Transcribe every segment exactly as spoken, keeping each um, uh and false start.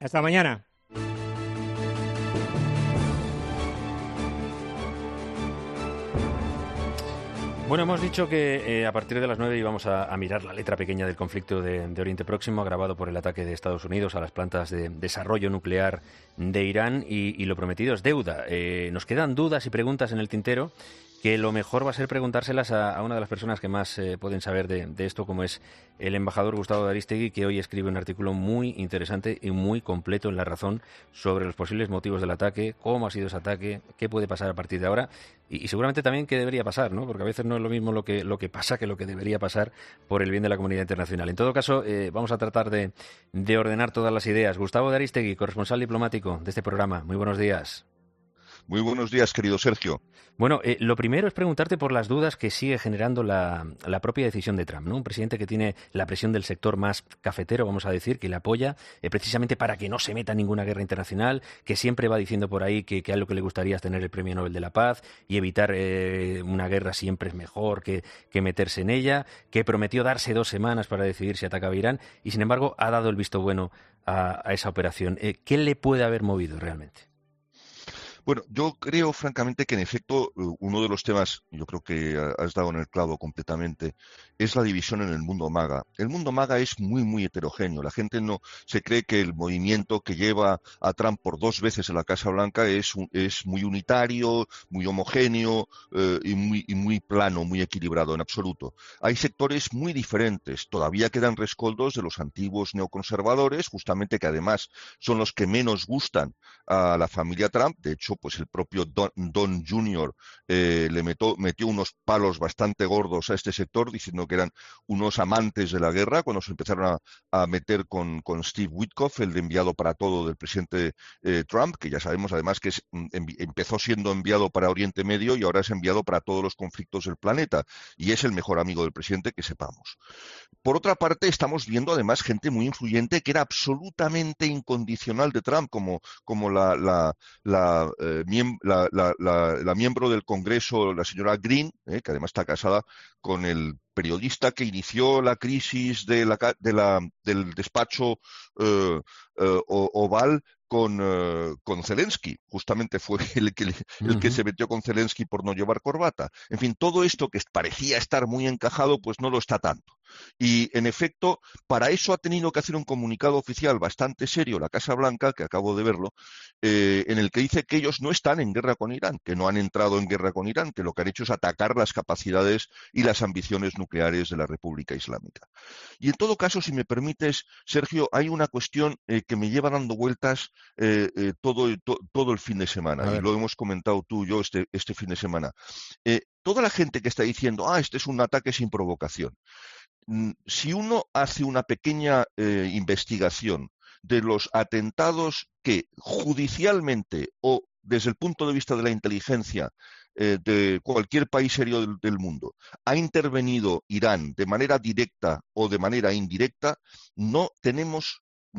Hasta mañana. Bueno, hemos dicho que eh, a partir de las nueve íbamos a, a mirar la letra pequeña del conflicto de, de Oriente Próximo, agravado por el ataque de Estados Unidos a las plantas de desarrollo nuclear de Irán, y, y lo prometido es deuda. Eh, nos quedan dudas y preguntas en el tintero, que lo mejor va a ser preguntárselas a, a una de las personas que más eh, pueden saber de, de esto, como es el embajador Gustavo de Arístegui, que hoy escribe un artículo muy interesante y muy completo en La Razón sobre los posibles motivos del ataque, cómo ha sido ese ataque, qué puede pasar a partir de ahora y, y seguramente también qué debería pasar, ¿no? Porque a veces no es lo mismo lo que, lo que pasa que lo que debería pasar por el bien de la comunidad internacional. En todo caso, eh, vamos a tratar de, de ordenar todas las ideas. Gustavo de Arístegui, corresponsal diplomático de este programa. Muy buenos días. Muy buenos días, querido Sergio. Bueno, eh, lo primero es preguntarte por las dudas que sigue generando la, la propia decisión de Trump, ¿no? Un presidente que tiene la presión del sector más cafetero, vamos a decir, que le apoya eh, precisamente para que no se meta en ninguna guerra internacional, que siempre va diciendo por ahí que, que a lo que le gustaría es tener el Premio Nobel de la Paz y evitar eh, una guerra siempre es mejor que, que meterse en ella, que prometió darse dos semanas para decidir si atacaba Irán y, sin embargo, ha dado el visto bueno a, a esa operación. Eh, ¿Qué le puede haber movido realmente? Bueno, yo creo francamente que en efecto uno de los temas, yo creo que has dado en el clavo completamente, es la división en el mundo MAGA. El mundo MAGA es muy, muy heterogéneo. La gente no se cree que el movimiento que lleva a Trump por dos veces en la Casa Blanca es, es muy unitario, muy homogéneo eh, y, muy, y muy plano, muy equilibrado, en absoluto. Hay sectores muy diferentes. Todavía quedan rescoldos de los antiguos neoconservadores, justamente que además son los que menos gustan a la familia Trump. De hecho, pues el propio Don, Don junior eh, le metió, metió unos palos bastante gordos a este sector, diciendo que eran unos amantes de la guerra, cuando se empezaron a, a meter con, con Steve Witkoff, el de enviado para todo del presidente eh, Trump, que ya sabemos además que es, em, empezó siendo enviado para Oriente Medio y ahora es enviado para todos los conflictos del planeta, y es el mejor amigo del presidente, que sepamos. Por otra parte, estamos viendo además gente muy influyente que era absolutamente incondicional de Trump, como, como la, la, la Eh, miem la, la, la, la miembro del Congreso, la señora Green, eh, que además está casada con el periodista que inició la crisis de la, de la, del despacho eh, eh, Oval con, uh, con Zelensky. Justamente fue el que, el que uh-huh. se metió con Zelensky por no llevar corbata. En fin, todo esto que parecía estar muy encajado, pues no lo está tanto. Y, en efecto, para eso ha tenido que hacer un comunicado oficial bastante serio la Casa Blanca, que acabo de verlo, eh, en el que dice que ellos no están en guerra con Irán, que no han entrado en guerra con Irán, que lo que han hecho es atacar las capacidades y las ambiciones nucleares de la República Islámica. Y, en todo caso, si me permites, Sergio, hay una cuestión eh, que me lleva dando vueltas eh, eh, todo, to, todo el fin de semana, y lo hemos comentado tú y yo este, este fin de semana. Eh, toda la gente que está diciendo, ah, este es un ataque sin provocación. Si uno hace una pequeña eh, investigación de los atentados que judicialmente o desde el punto de vista de la inteligencia eh, de cualquier país serio del, del mundo ha intervenido Irán de manera directa o de manera indirecta, no tenemos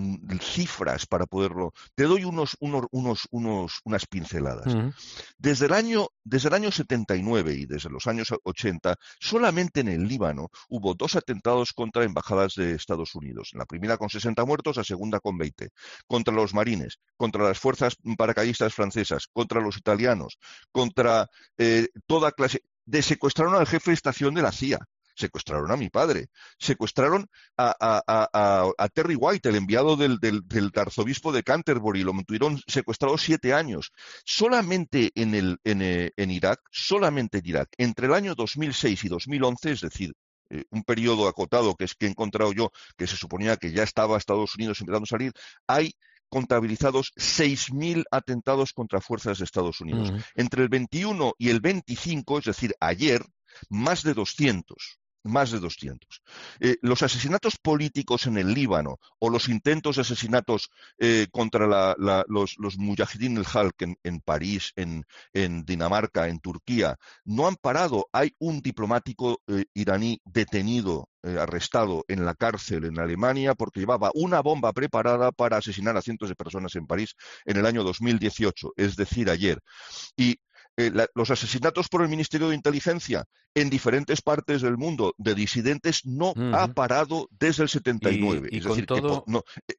cifras para poderlo. Te doy unos, unos, unos, unos, unas pinceladas. Uh-huh. Desde el año, desde el año setenta y nueve y desde los años ochenta, solamente en el Líbano hubo dos atentados contra embajadas de Estados Unidos. La primera con sesenta muertos, la segunda con veinte. Contra los marines, contra las fuerzas paracaidistas francesas, contra los italianos, contra eh, toda clase. De secuestraron al jefe de estación de la C I A. Secuestraron a mi padre, secuestraron a, a, a, a Terry White, el enviado del, del, del arzobispo de Canterbury, lo tuvieron secuestrado siete años. Solamente en, el, en, en Irak, solamente en Irak, entre el año dos mil seis y dos mil once, es decir, eh, un periodo acotado que es que he encontrado yo, que se suponía que ya estaba Estados Unidos empezando a salir, hay contabilizados seis mil atentados contra fuerzas de Estados Unidos. Uh-huh. Entre el veintiuno y el veinticinco, es decir, ayer, más de doscientos. Más de doscientos. Eh, los asesinatos políticos en el Líbano o los intentos de asesinatos eh, contra la, la, los, los Mujahideen al-Halq en, en París, en, en Dinamarca, en Turquía, no han parado. Hay un diplomático eh, iraní detenido, eh, arrestado en la cárcel en Alemania porque llevaba una bomba preparada para asesinar a cientos de personas en París en el año dos mil dieciocho, es decir, ayer. Y Eh, la, los asesinatos por el Ministerio de Inteligencia en diferentes partes del mundo de disidentes no uh-huh. ha parado desde el setenta y nueve. Y, y es con decir, todo... que no, eh,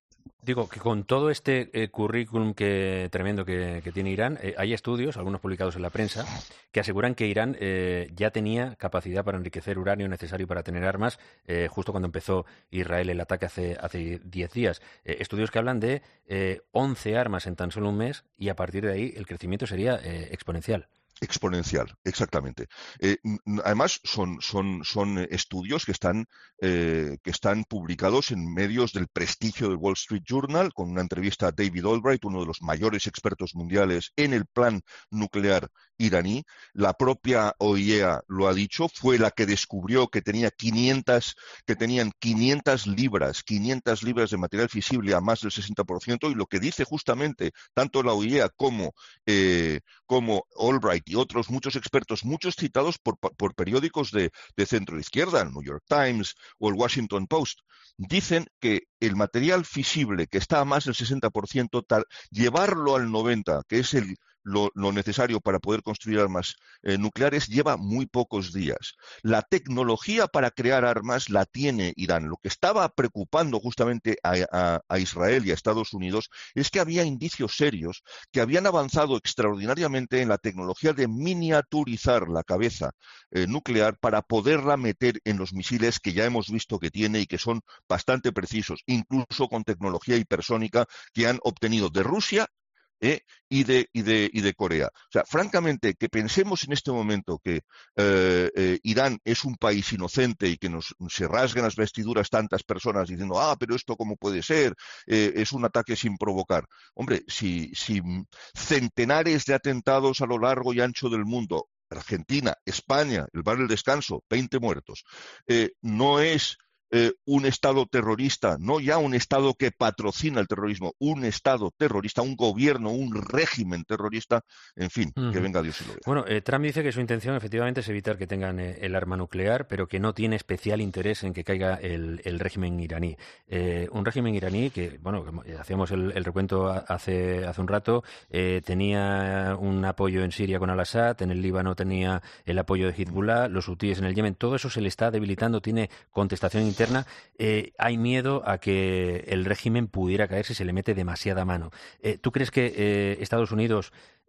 Digo que con todo este eh, currículum que, tremendo que, que tiene Irán, eh, hay estudios, algunos publicados en la prensa, que aseguran que Irán eh, ya tenía capacidad para enriquecer uranio necesario para tener armas eh, justo cuando empezó Israel el ataque hace hace diez días. Eh, estudios que hablan de eh, once armas en tan solo un mes y a partir de ahí el crecimiento sería eh, exponencial. Exponencial, exactamente. Eh, además, son, son, son estudios que están, eh, que están publicados en medios del prestigio del Wall Street Journal, con una entrevista a David Albright, uno de los mayores expertos mundiales en el plan nuclear iraní. La propia O I E A lo ha dicho, fue la que descubrió que tenía quinientas, que tenían quinientas libras, quinientas libras de material fisible a más del sesenta por ciento, y lo que dice justamente tanto la O I E A como, eh, como Albright y otros muchos expertos, muchos citados por, por periódicos de, de centro izquierda, el New York Times o el Washington Post, dicen que el material fisible que está a más del sesenta por ciento, tal, llevarlo al noventa por ciento, que es el Lo, lo necesario para poder construir armas eh, nucleares, lleva muy pocos días. La tecnología para crear armas la tiene Irán. Lo que estaba preocupando justamente a, a, a Israel y a Estados Unidos es que había indicios serios que habían avanzado extraordinariamente en la tecnología de miniaturizar la cabeza eh, nuclear para poderla meter en los misiles que ya hemos visto que tiene y que son bastante precisos, incluso con tecnología hipersónica que han obtenido de Rusia ¿Eh? Y, de, y, de, y de Corea. O sea, francamente, que pensemos en este momento que eh, eh, Irán es un país inocente y que nos, se rasguen las vestiduras tantas personas diciendo, ah, pero esto cómo puede ser, eh, es un ataque sin provocar. Hombre, si, si centenares de atentados a lo largo y ancho del mundo, Argentina, España, el bar del descanso, veinte muertos, eh, no es Eh, un Estado terrorista, no ya un Estado que patrocina el terrorismo, un Estado terrorista, un gobierno, un régimen terrorista, en fin, uh-huh. que venga Dios y lo vea. Bueno, eh, Trump dice que su intención efectivamente es evitar que tengan eh, el arma nuclear, pero que no tiene especial interés en que caiga el, el régimen iraní. Eh, un régimen iraní que, bueno, hacíamos el, el recuento hace, hace un rato, eh, tenía un apoyo en Siria con Al-Assad, en el Líbano tenía el apoyo de Hezbollah, los hutíes en el Yemen, todo eso se le está debilitando, tiene contestación interna. Eh, hay miedo a que el régimen pudiera caer si se le mete demasiada mano. Eh, ¿Tú crees que eh, Estados Unidos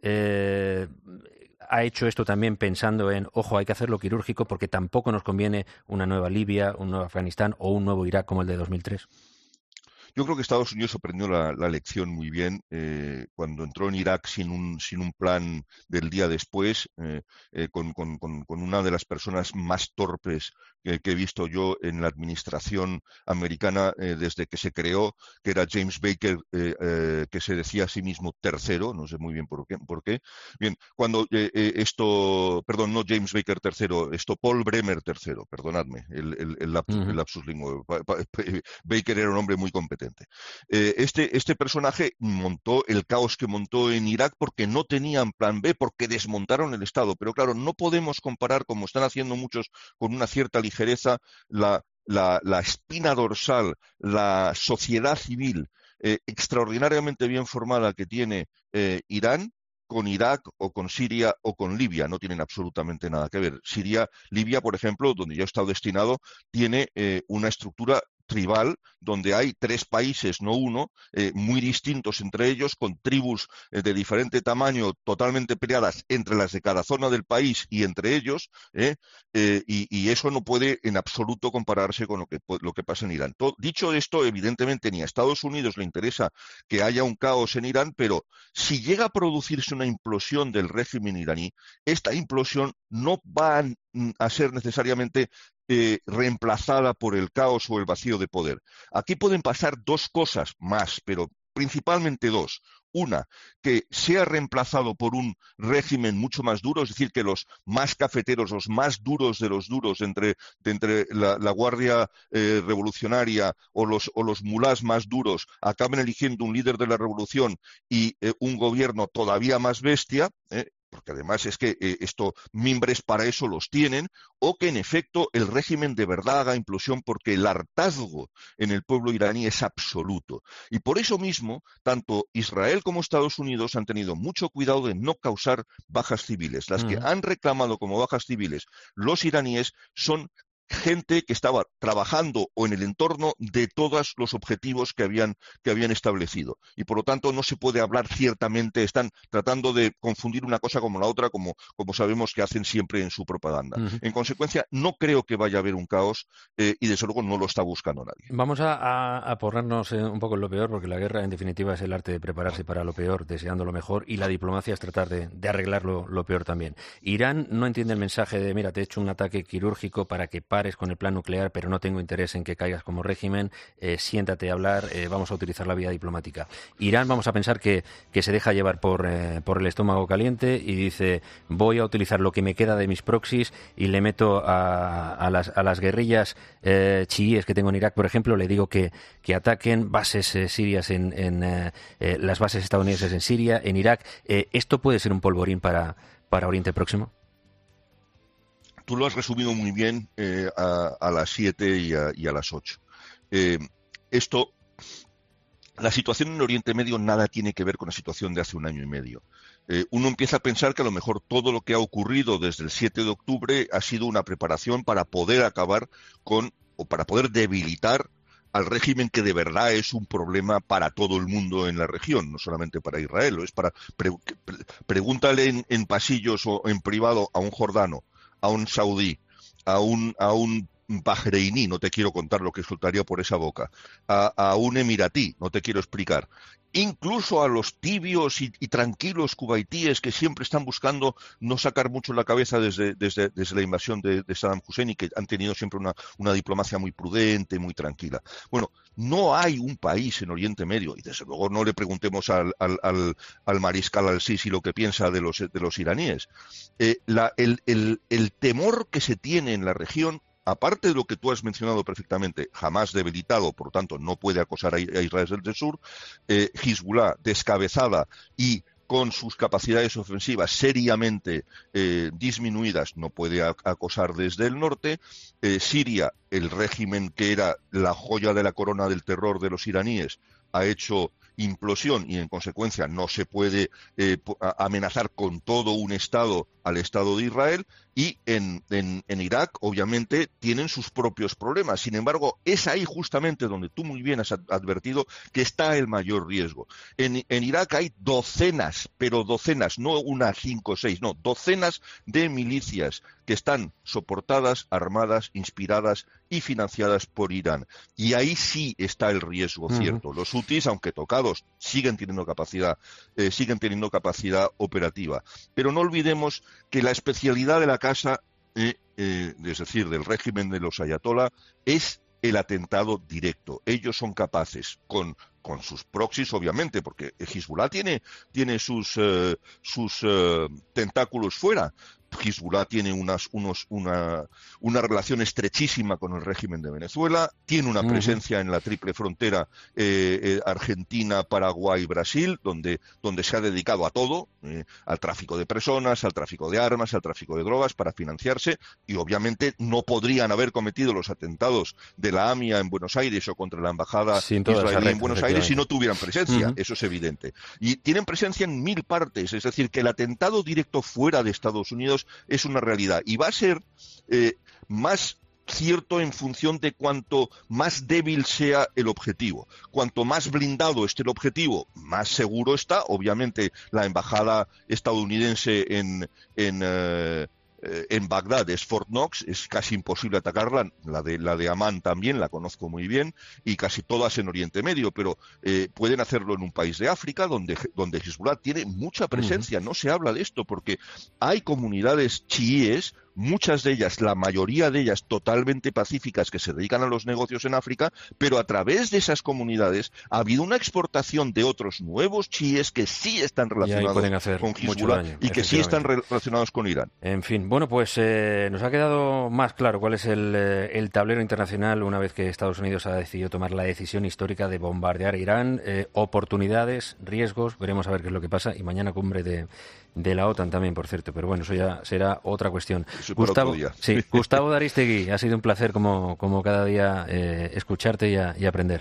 eh, ha hecho esto también pensando en, ojo, hay que hacerlo quirúrgico porque tampoco nos conviene una nueva Libia, un nuevo Afganistán o un nuevo Irak como el de dos mil tres? Yo creo que Estados Unidos aprendió la, la lección muy bien eh, cuando entró en Irak sin un, sin un plan del día después, eh, eh, con, con, con, con una de las personas más torpes que, que he visto yo en la administración americana eh, desde que se creó, que era James Baker, eh, eh, que se decía a sí mismo tercero, no sé muy bien por qué. Por qué. Bien, cuando eh, eh, esto, perdón, no James Baker tercero, esto Paul Bremer tercero, perdonadme, el, el, el, lapsus, uh-huh. el lapsus lingüe. Baker era un hombre muy competente. Eh, este, este personaje montó el caos que montó en Irak porque no tenían plan B, porque desmontaron el Estado. Pero claro, no podemos comparar, como están haciendo muchos con una cierta ligereza, la, la, la espina dorsal, la sociedad civil eh, extraordinariamente bien formada que tiene eh, Irán con Irak o con Siria o con Libia. No tienen absolutamente nada que ver. Siria, Libia, por ejemplo, donde yo he estado destinado, tiene eh, una estructura tribal, donde hay tres países, no uno, eh, muy distintos entre ellos, con tribus eh, de diferente tamaño, totalmente peleadas entre las de cada zona del país y entre ellos, eh, eh, y, y eso no puede en absoluto compararse con lo que, lo que pasa en Irán. Todo, dicho esto, evidentemente ni a Estados Unidos le interesa que haya un caos en Irán, pero si llega a producirse una implosión del régimen iraní, esta implosión no va a, a ser necesariamente Eh, reemplazada por el caos o el vacío de poder. Aquí pueden pasar dos cosas más, pero principalmente dos. Una, que sea reemplazado por un régimen mucho más duro, es decir, que los más cafeteros, los más duros de los duros entre, de entre la, la Guardia eh, Revolucionaria o los, o los mulás más duros acaben eligiendo un líder de la revolución y eh, un gobierno todavía más bestia, eh, porque además es que eh, esto, mimbres para eso los tienen, o que en efecto el régimen de verdad haga implosión porque el hartazgo en el pueblo iraní es absoluto. Y por eso mismo, tanto Israel como Estados Unidos han tenido mucho cuidado de no causar bajas civiles. Las uh-huh. que han reclamado como bajas civiles los iraníes son gente que estaba trabajando o en el entorno de todos los objetivos que habían, que habían establecido. Y por lo tanto no se puede hablar ciertamente, están tratando de confundir una cosa como la otra, como, como sabemos que hacen siempre en su propaganda. Uh-huh. En consecuencia, no creo que vaya a haber un caos eh, y desde luego no lo está buscando nadie. Vamos a, a, a ponernos un poco en lo peor, porque la guerra en definitiva es el arte de prepararse para lo peor, deseando lo mejor, y la diplomacia es tratar de, de arreglar lo, lo peor también. Irán no entiende el mensaje de, mira, te he hecho un ataque quirúrgico para que pares con el plan nuclear, pero no tengo interés en que caigas como régimen, eh, siéntate a hablar, eh, vamos a utilizar la vía diplomática. Irán, vamos a pensar que, que se deja llevar por, eh, por el estómago caliente y dice, voy a utilizar lo que me queda de mis proxies y le meto a, a, las, a las guerrillas eh, chiíes que tengo en Irak, por ejemplo, le digo que, que ataquen bases eh, sirias en, en eh, eh, las bases estadounidenses en Siria, en Irak. Eh, ¿Esto puede ser un polvorín para, para Oriente Próximo? Tú lo has resumido muy bien eh, a, a las siete y a, y a las ocho. Eh, esto, la situación en Oriente Medio nada tiene que ver con la situación de hace un año y medio. Eh, uno empieza a pensar que a lo mejor todo lo que ha ocurrido desde el siete de octubre ha sido una preparación para poder acabar con, o para poder debilitar al régimen que de verdad es un problema para todo el mundo en la región, no solamente para Israel. Es para pre, pre, pregúntale en, en pasillos o en privado a un jordano, a un saudí, a un, a un bahreiní, no te quiero contar lo que soltaría por esa boca, a, a un emiratí, no te quiero explicar, incluso a los tibios y, y tranquilos cubaitíes que siempre están buscando no sacar mucho la cabeza desde, desde, desde la invasión de, de Saddam Hussein y que han tenido siempre una, una diplomacia muy prudente, muy tranquila. Bueno, no hay un país en Oriente Medio, y desde luego no le preguntemos al, al, al, al mariscal al-Sisi lo que piensa de los, de los iraníes. Eh, la, el, el, el temor que se tiene en la región, aparte de lo que tú has mencionado perfectamente, jamás debilitado, por lo tanto no puede acosar a Israel desde el sur, eh, Hezbollah descabezada y con sus capacidades ofensivas seriamente eh, disminuidas, no puede acosar desde el norte, eh, Siria, el régimen que era la joya de la corona del terror de los iraníes, ha hecho implosión y en consecuencia no se puede eh, amenazar con todo un Estado al Estado de Israel, y en, en, en Irak obviamente tienen sus propios problemas. Sin embargo, es ahí justamente donde tú muy bien has advertido que está el mayor riesgo. En, en Irak hay docenas, pero docenas, no una, cinco, seis, no, docenas de milicias que están soportadas, armadas, inspiradas y financiadas por Irán. Y ahí sí está el riesgo, uh-huh. cierto. Los hutis, aunque tocados, siguen teniendo capacidad, eh, siguen teniendo capacidad operativa. Pero no olvidemos que la especialidad de la casa, eh, eh, es decir, del régimen de los ayatolá, es el atentado directo. Ellos son capaces, con, con sus proxies, obviamente, porque Hezbollah tiene, tiene sus, eh, sus eh, tentáculos fuera. Hezbollah tiene unas, unos, una, una relación estrechísima con el régimen de Venezuela, tiene una presencia uh-huh. en la triple frontera eh, eh, Argentina, Paraguay, Brasil, donde, donde se ha dedicado a todo, eh, al tráfico de personas, al tráfico de armas, al tráfico de drogas para financiarse, y obviamente no podrían haber cometido los atentados de la A M I A en Buenos Aires o contra la embajada israelí en Buenos Aires si no tuvieran presencia, uh-huh. eso es evidente. Y tienen presencia en mil partes, es decir, que el atentado directo fuera de Estados Unidos es una realidad y va a ser eh, más cierto en función de cuanto más débil sea el objetivo. Cuanto más blindado esté el objetivo, más seguro está. Obviamente la embajada estadounidense en, en eh, en Bagdad es Fort Knox, es casi imposible atacarla, la de, la de Amán también la conozco muy bien, y casi todas en Oriente Medio, pero eh, pueden hacerlo en un país de África donde, donde Hezbollah tiene mucha presencia. Uh-huh. No se habla de esto porque hay comunidades chiíes, muchas de ellas, la mayoría de ellas totalmente pacíficas, que se dedican a los negocios en África, pero a través de esas comunidades ha habido una exportación de otros nuevos chiíes que sí están relacionados con Hezbollah daño, y que sí están relacionados con Irán. En fin, bueno, pues eh, nos ha quedado más claro cuál es el, eh, el tablero internacional una vez que Estados Unidos ha decidido tomar la decisión histórica de bombardear a Irán. Eh, oportunidades, riesgos, veremos a ver qué es lo que pasa, y mañana cumbre de, de la OTAN también, por cierto, pero bueno, eso ya será otra cuestión. Gustavo, sí, Gustavo de Aristegui, ha sido un placer como, como cada día eh, escucharte y, a, y aprender.